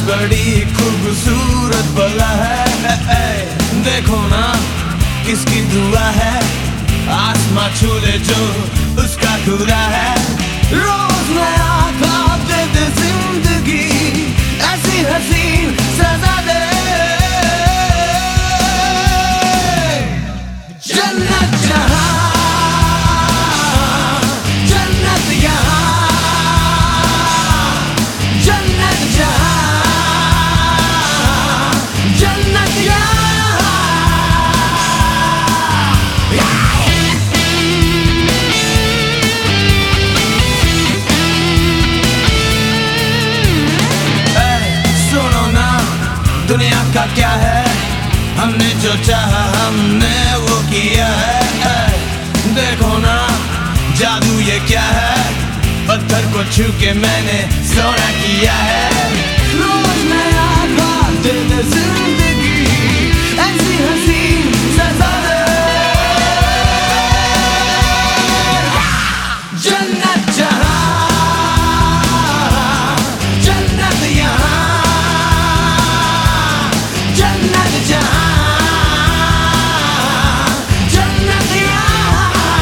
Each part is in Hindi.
बड़ी खूबसूरत बला है, देखो ना किसकी दुआ है, आसमां छू ले जो उसका खुदा है। रोज नया ख्वाब दे दे जिंदगी, ऐसी हसीन सजा दे, जन्नत जहां जन्नत यहाँ, जन्नत जहां जन्नत यहाँ। दुनिया का क्या है, हमने जो चाहा हमने वो किया है। देखो ना जादू ये क्या है, पत्थर को छू के मैंने सोना किया है। रोज नया ख्वाब दे दे जिंदगी, ऐसी हसीन सजा दे, जन्नत जहां जन्नत यहाँ, जन्नत जहां जन्नत यहाँ।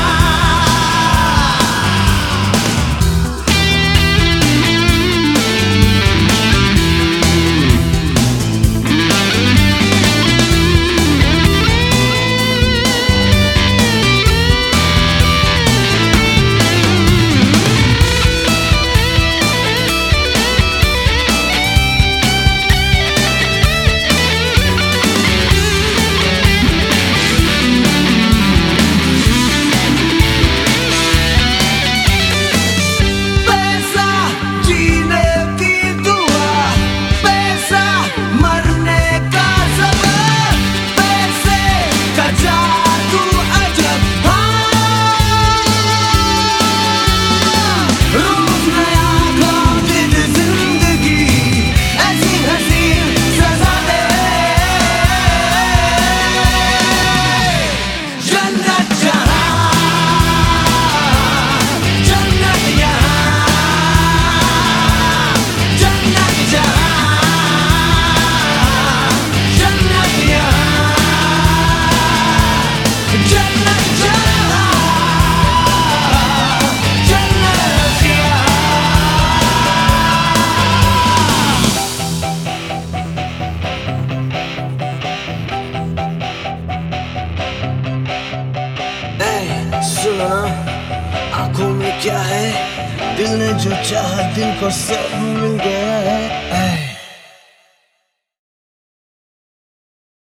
सुनो ना, आंखों में क्या है, दिल ने जो चाहा दिल को सब मिल गया है।